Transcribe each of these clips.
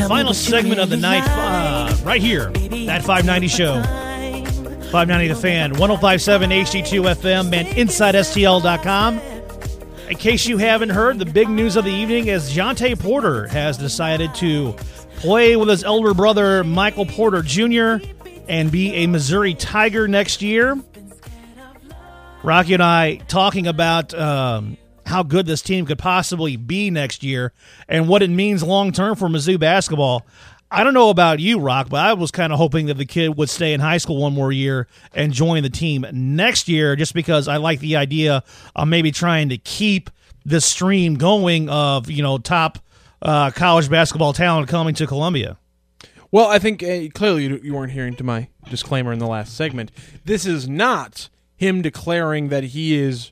Final segment of the night, right here, that 590 show. 590 The Fan, 1057 HD2 FM, and InsideSTL.com. In case you haven't heard, the big news of the evening is Jontay Porter has decided to play with his elder brother, Michael Porter Jr., and be a Missouri Tiger next year. Rocky and I talking about how good this team could possibly be next year and what it means long-term for Mizzou basketball. I don't know about you, Rock, but I was kind of hoping that the kid would stay in high school one more year and join the team next year just because I like the idea of maybe trying to keep this stream going of, top college basketball talent coming to Columbia. Well, I think clearly you weren't hearing to my disclaimer in the last segment. This is not him declaring that he is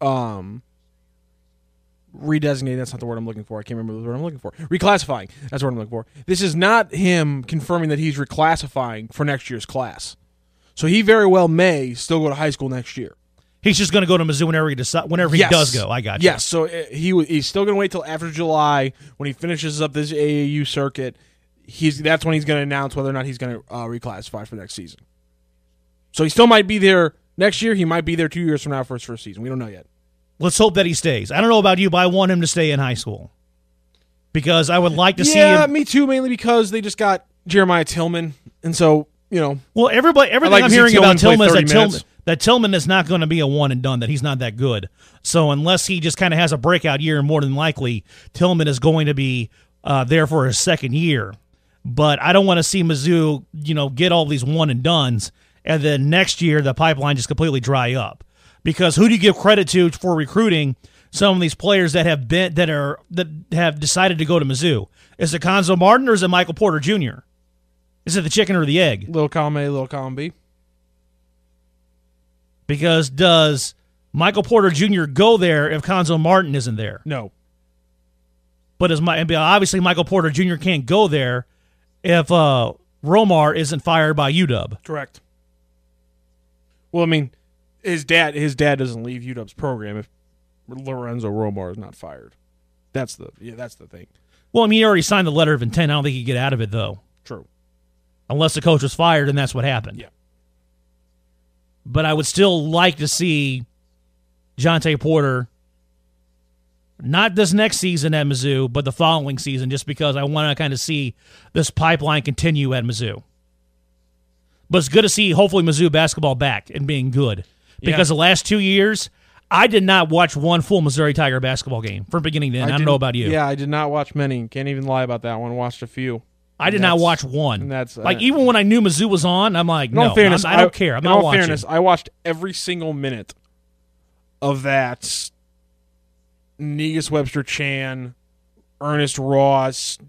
redesignated. That's not the word I'm looking for. I can't remember the word I'm looking for. Reclassifying. That's what I'm looking for. This is not him confirming that he's reclassifying for next year's class. So he very well may still go to high school next year. He's just going to go to Mizzou whenever he does go. I got you. Yes, so he's still going to wait till after July when he finishes up this AAU circuit. That's when he's going to announce whether or not he's going to reclassify for next season. So he still might be there next year. He might be there 2 years from now for his first season. We don't know yet. Let's hope that he stays. I don't know about you, but I want him to stay in high school because I would like to see him. Yeah, me too, mainly because they just got Jeremiah Tillman. And so, Well, everything I'm hearing about Tillman is that Tillman is not going to be a one and done, that he's not that good. So unless he just kind of has a breakout year, more than likely, Tillman is going to be there for his second year. But I don't want to see Mizzou, get all these one and dones, and then next year the pipeline just completely dry up. Because who do you give credit to for recruiting some of these players that have decided to go to Mizzou? Is it Konzo Martin or is it Michael Porter Jr.? Is it the chicken or the egg? Little column A, little column B. Because does Michael Porter Jr. go there if Konzo Martin isn't there? No. But obviously Michael Porter Jr. can't go there if Romar isn't fired by UW. Correct. Well, I mean, his dad doesn't leave UW's program if Lorenzo Romar is not fired. That's the thing. Well, I mean, he already signed the letter of intent. I don't think he can get out of it, though. True. Unless the coach was fired, and that's what happened. Yeah. But I would still like to see Jontay Porter, not this next season at Mizzou, but the following season, just because I want to kind of see this pipeline continue at Mizzou. But it's good to see, hopefully, Mizzou basketball back and being good. Because the last 2 years, I did not watch one full Missouri Tiger basketball game from beginning to end. I don't know about you. Yeah, I did not watch many. Can't even lie about that one. Watched a few. I did not watch one. And that's even when I knew Mizzou was on, I'm like, no, fairness, I don't care. I'm not watching. In all fairness, I watched every single minute of that Negus Webster Chan, Ernest Ross,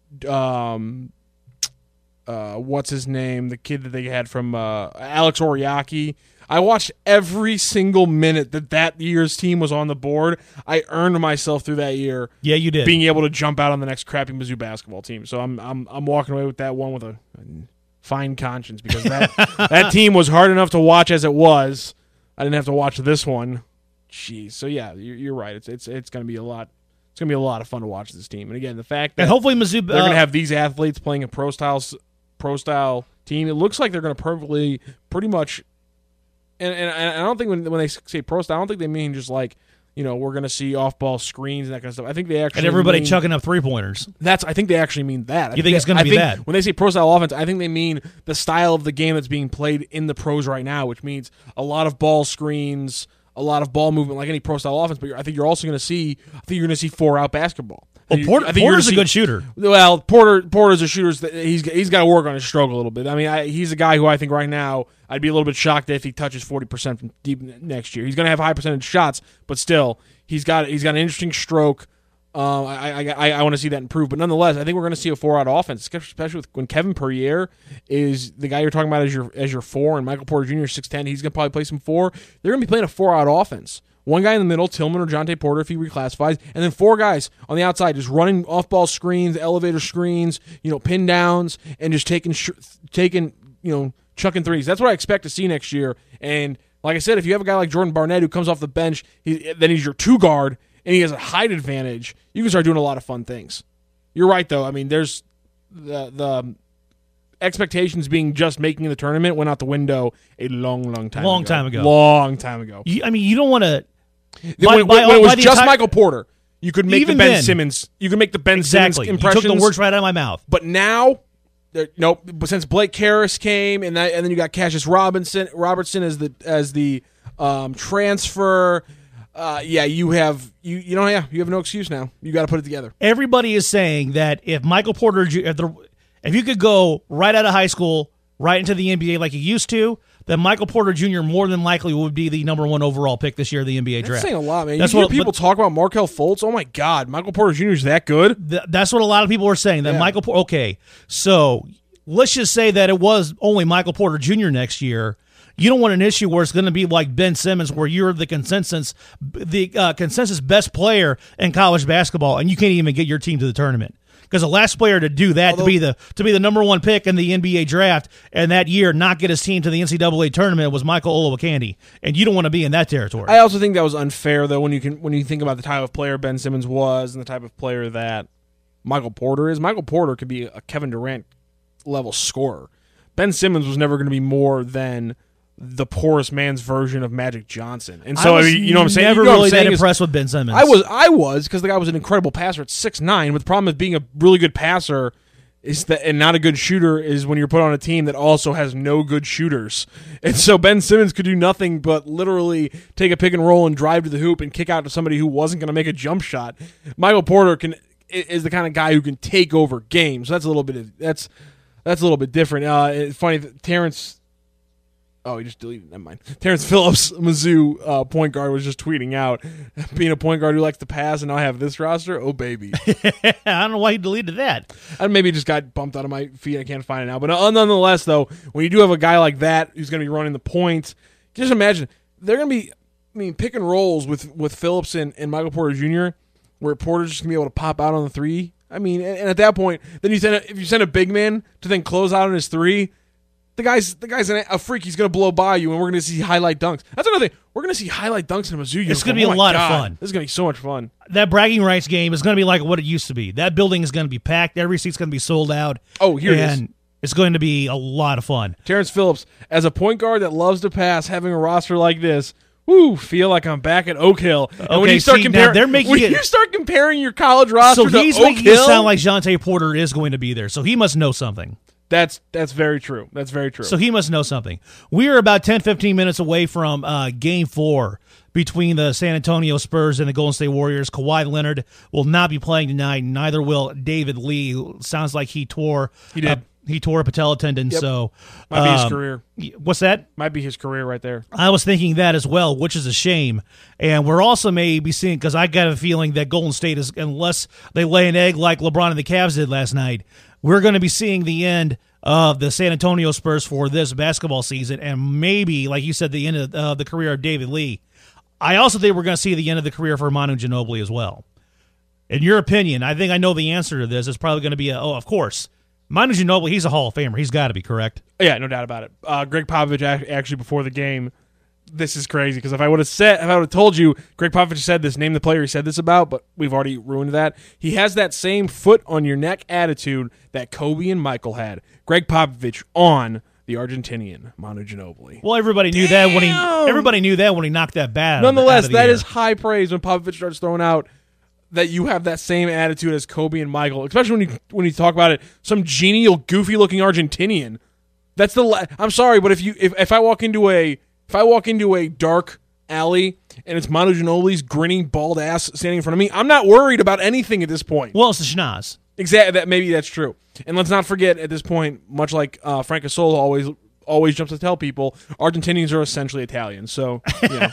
what's his name? The kid that they had from Alex Oriaki. I watched every single minute that year's team was on the board. I earned myself through that year. Yeah, you did. Being able to jump out on the next crappy Mizzou basketball team. So I'm walking away with that one with a fine conscience because that team was hard enough to watch as it was. I didn't have to watch this one. Jeez. So yeah, you're right. It's going to be a lot. It's going to be a lot of fun to watch this team. And again, the fact that hopefully Mizzou they're going to have these athletes playing a pro style team. It looks like they're going to pretty much. And I don't think when they say pro style, I don't think they mean just like, we're going to see off-ball screens and that kind of stuff. I think they actually and everybody chucking up three-pointers. I think they actually mean that. You think it's going to be that? When they say pro-style offense, I think they mean the style of the game that's being played in the pros right now, which means a lot of ball screens, a lot of ball movement, like any pro-style offense. But I think you're also going to see. I think you're going to see 4-out basketball. Well, Porter's a good shooter. Well, Porter's a shooter. He's got to work on his stroke a little bit. I mean, he's a guy who I think right now I'd be a little bit shocked if he touches 40% from deep next year. He's going to have high percentage shots, but still, he's got an interesting stroke. I want to see that improve, but nonetheless, I think we're going to see a 4-out offense, especially when Kevin Perrier is the guy you're talking about as your 4, and Michael Porter Jr. is 6'10". He's going to probably play some 4. They're going to be playing a 4-out offense. One guy in the middle, Tillman or Jontay Porter if he reclassifies, and then 4 guys on the outside just running off-ball screens, elevator screens, pin downs, and just taking chucking threes. That's what I expect to see next year. And like I said, if you have a guy like Jordan Barnett who comes off the bench, then he's your 2 guard, and he has a height advantage, you can start doing a lot of fun things. You're right, though. I mean, there's the expectations being just making the tournament went out the window a long time ago. Long time ago. You don't want to. When it was just Michael Porter, you could make the Ben Simmons. You could make the Ben Simmons impressions. You took the words right out of my mouth. But now, nope. But since Blake Harris came, and then you got Cassius Robertson as the transfer. You have no excuse now. You got to put it together. Everybody is saying that if Michael Porter, if you could go right out of high school right into the NBA like you used to, then Michael Porter Jr. more than likely would be the number 1 overall pick this year of the NBA draft. That's saying a lot, man. You hear people talk about Markelle Fultz. Oh my God, Michael Porter Jr. is that good? That's what a lot of people are saying. That Michael Porter. Okay, so let's just say that it was only Michael Porter Jr. next year. You don't want an issue where it's going to be like Ben Simmons, where you're the consensus best player in college basketball, and you can't even get your team to the tournament. Because the last player to do that, to be the number 1 pick in the NBA draft, and that year not get his team to the NCAA tournament was Michael Olowokandi, and you don't want to be in that territory. I also think that was unfair, though, when you think about the type of player Ben Simmons was and the type of player that Michael Porter is. Michael Porter could be a Kevin Durant level scorer. Ben Simmons was never going to be more than the poorest man's version of Magic Johnson. And so, you know what I'm saying? Never really that impressed with Ben Simmons. I was because the guy was an incredible passer at 6'9", but the problem with being a really good passer is that, and not a good shooter, is when you're put on a team that also has no good shooters. And so Ben Simmons could do nothing but literally take a pick and roll and drive to the hoop and kick out to somebody who wasn't going to make a jump shot. Michael Porter is the kind of guy who can take over games. So that's a little bit different. It's funny that Terrence. Oh, he just deleted it. Never mind. Terrence Phillips, Mizzou point guard, was just tweeting out, being a point guard who likes to pass, and now I have this roster. Oh, baby. I don't know why he deleted that. And maybe it just got bumped out of my feed. I can't find it now. But nonetheless, though, when you do have a guy like that who's going to be running the points, just imagine they're going to be, pick and rolls with Phillips and Michael Porter Jr., where Porter's just going to be able to pop out on the three. And at that point, then if you send a big man to then close out on his three, the guy's a freak. He's going to blow by you, and we're going to see highlight dunks. That's another thing. We're going to see highlight dunks in a Mizzou uniform. It's going to be a lot of fun. This is going to be so much fun. That bragging rights game is going to be like what it used to be. That building is going to be packed. Every seat's going to be sold out. Oh, here it is. And it's going to be a lot of fun. Terrence Phillips, as a point guard that loves to pass, having a roster like this, feel like I'm back at Oak Hill. And when you start comparing your college roster to Oak Hill, he's making it sound like Jonte Porter is going to be there, so he must know something. That's very true. That's very true. So he must know something. We are about 10, 15 minutes away from Game 4 between the San Antonio Spurs and the Golden State Warriors. Kawhi Leonard will not be playing tonight. Neither will David Lee. Sounds like he tore a patella tendon. Yep. So might be his career. What's that? Might be his career right there. I was thinking that as well, which is a shame. And we're also maybe seeing, because I got a feeling that Golden State is, unless they lay an egg like LeBron and the Cavs did last night, we're going to be seeing the end of the San Antonio Spurs for this basketball season, and maybe, like you said, the end of the career of David Lee. I also think we're going to see the end of the career for Manu Ginobili as well. In your opinion, I think I know the answer to this. It's probably going to be of course, Manu Ginobili, he's a Hall of Famer. He's got to be, correct? Yeah, no doubt about it. Greg Popovich actually before the game, this is crazy, because if I would have told you Greg Popovich said this, name the player he said this about, but we've already ruined that. He has that same foot on your neck attitude that Kobe and Michael had. Greg Popovich on the Argentinian Manu Ginobili. Well, everybody knew that when he knocked that bat. Nonetheless, that air. is high praise when Popovich starts throwing out that you have that same attitude as Kobe and Michael, especially when you talk about it. Some genial, goofy-looking Argentinian. That's I'm sorry, but if I walk into a dark alley and it's Manu Ginobili's grinning bald ass standing in front of me, I'm not worried about anything at this point. Well, it's the schnoz. Exactly. Maybe that's true. And let's not forget, at this point, much like Frank Casolo always jumps to tell people, Argentinians are essentially Italian. So,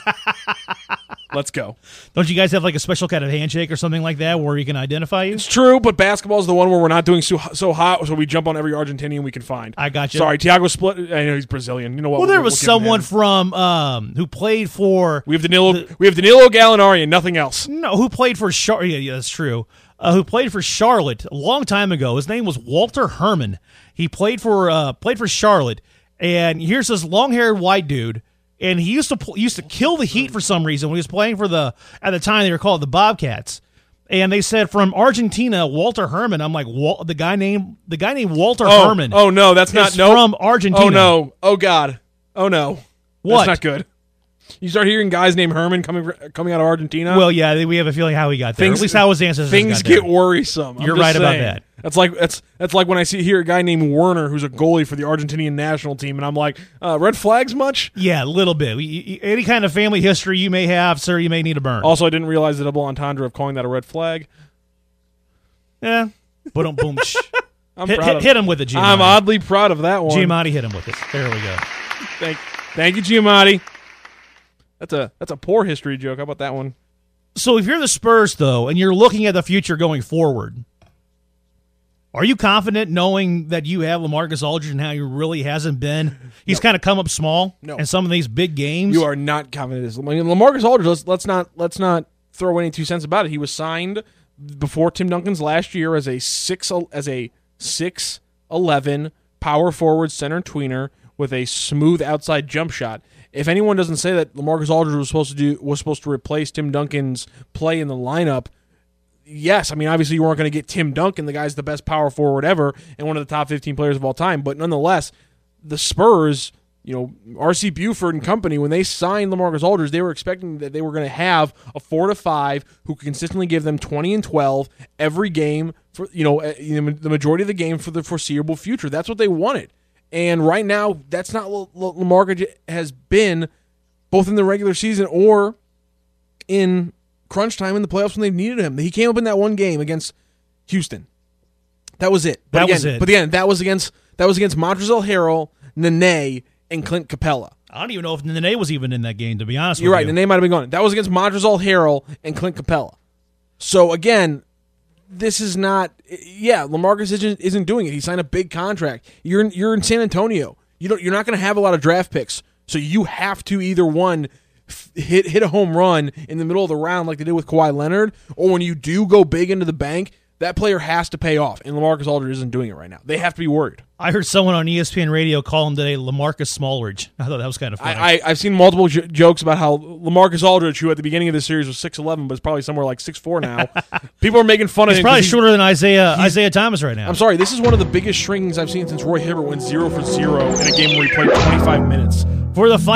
let's go. Don't you guys have like a special kind of handshake or something like that where you can identify you? It's true, but basketball is the one where we're not doing so hot, so we jump on every Argentinian we can find. I got you. Sorry, Thiago Split. I know he's Brazilian. You know what? Well, there was someone from who played for. We have Danilo Gallinari and nothing else. No, who played for Charlotte? Yeah, that's true. Who played for Charlotte a long time ago? His name was Walter Herman. He played for Charlotte, and here's this long-haired white dude. And he used to kill the Heat for some reason when he was playing for at the time they were called the Bobcats. And they said from Argentina, Walter Herman. I'm like, the guy named Walter Herman. Oh no, that's not from Argentina. Oh no. Oh God. Oh no. What? That's not good. You start hearing guys named Herman coming out of Argentina. Well, yeah, we have a feeling how he got there. At least how his ancestors things got there. get worrisome. You're right about that. That's like when I hear a guy named Werner who's a goalie for the Argentinian national team, and I'm like, red flags much? Yeah, a little bit. Any kind of family history you may have, sir, you may need to burn. Also, I didn't realize the double entendre of calling that a red flag. Yeah. Boom. Hit him with it, Giamatti. I'm oddly proud of that one. Giamatti hit him with it. There we go. Thank you, Giamatti. That's a poor history joke. How about that one? So if you're the Spurs, though, and you're looking at the future going forward, are you confident knowing that you have LaMarcus Aldridge and how he really hasn't been? He's kind of come up small in some of these big games. You are not confident. LaMarcus Aldridge, let's not throw any 2 cents about it. He was signed before Tim Duncan's last year as a 6'11" power forward center tweener with a smooth outside jump shot. If anyone doesn't say that LaMarcus Aldridge was supposed to replace Tim Duncan's play in the lineup, yes, I mean, obviously you weren't going to get Tim Duncan, the guy's the best power forward ever and one of the top 15 players of all time, but nonetheless, the Spurs, R.C. Buford and company, when they signed LaMarcus Aldridge, they were expecting that they were going to have a 4-5 who could consistently give them 20 and 12 every game for the majority of the game for the foreseeable future. That's what they wanted. And right now, that's not what LaMarcus has been, both in the regular season or in crunch time in the playoffs when they needed him. He came up in that one game against Houston. That was it. But again, that was against Montrezl Harrell, Nene, and Clint Capella. I don't even know if Nene was even in that game, to be honest with you. you. You're right. Nene might have been gone. That was against Montrezl Harrell and Clint Capella. So again, this is not. Yeah, LaMarcus isn't doing it. He signed a big contract. You're in San Antonio. You're not going to have a lot of draft picks, so you have to either one hit a home run in the middle of the round like they did with Kawhi Leonard, or when you do go big into the bank, that player has to pay off, and LaMarcus Aldridge isn't doing it right now. They have to be worried. I heard someone on ESPN Radio call him today LaMarcus Smallridge. I thought that was kind of funny. I've seen multiple jokes about how LaMarcus Aldridge, who at the beginning of the series was 6'11", but is probably somewhere like 6'4" now. People are making fun of him. He's probably shorter than Isaiah Thomas right now. I'm sorry, this is one of the biggest shrinkings I've seen since Roy Hibbert went 0 for 0 in a game where he played 25 minutes. For the